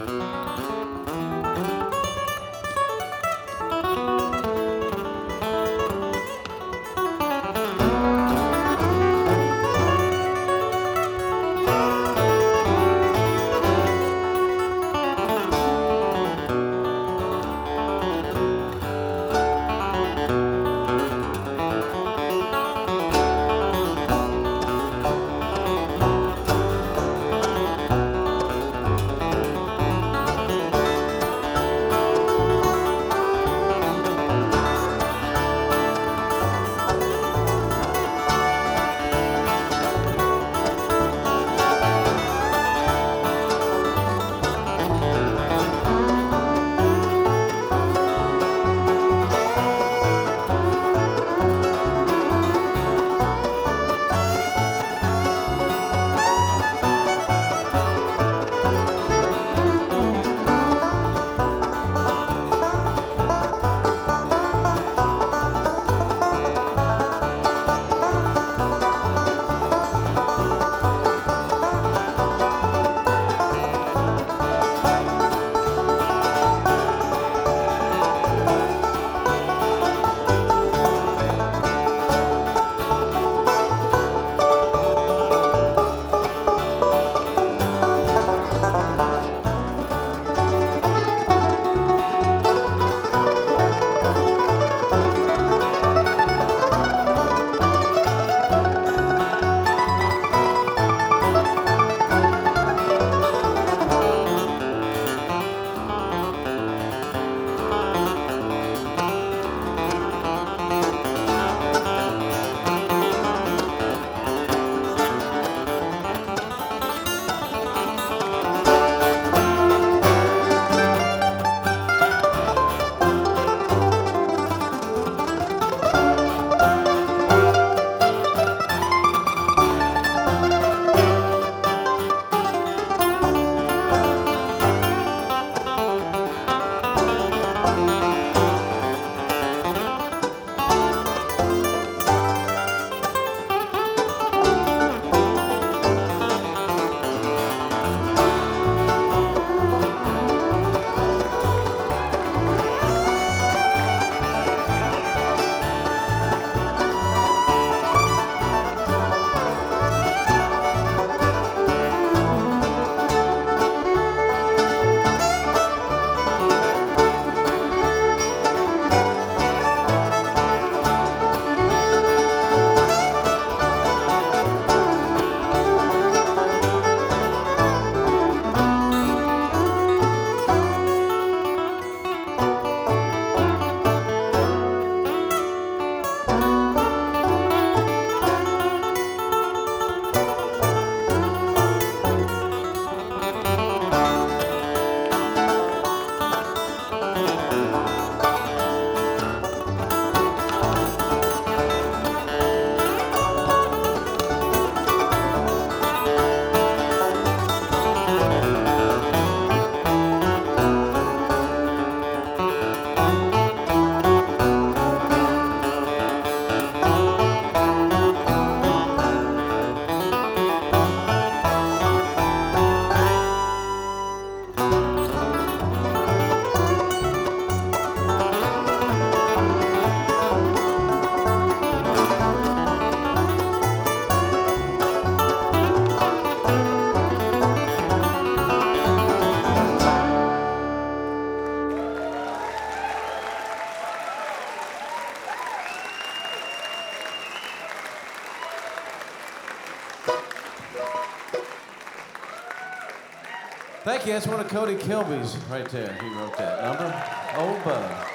Thank you. That's one of Cody Kilby's right there. He wrote that number. Oh, Bud.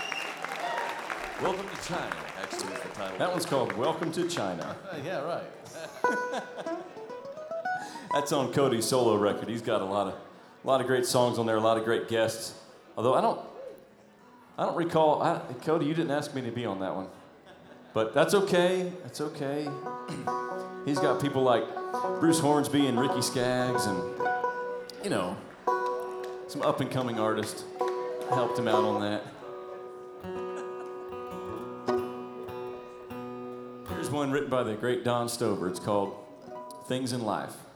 Welcome to China, actually, is the title. That one's called Welcome to China. Yeah, right. That's on Cody's solo record. He's got a lot of great songs on there, a lot of great guests. Although I don't recall, Cody, you didn't ask me to be on that one. But that's okay, that's okay. He's got people like Bruce Hornsby and Ricky Skaggs and, you know, some up-and-coming artists helped him out on that. Here's one written by the great Don Stover. It's called Things in Life.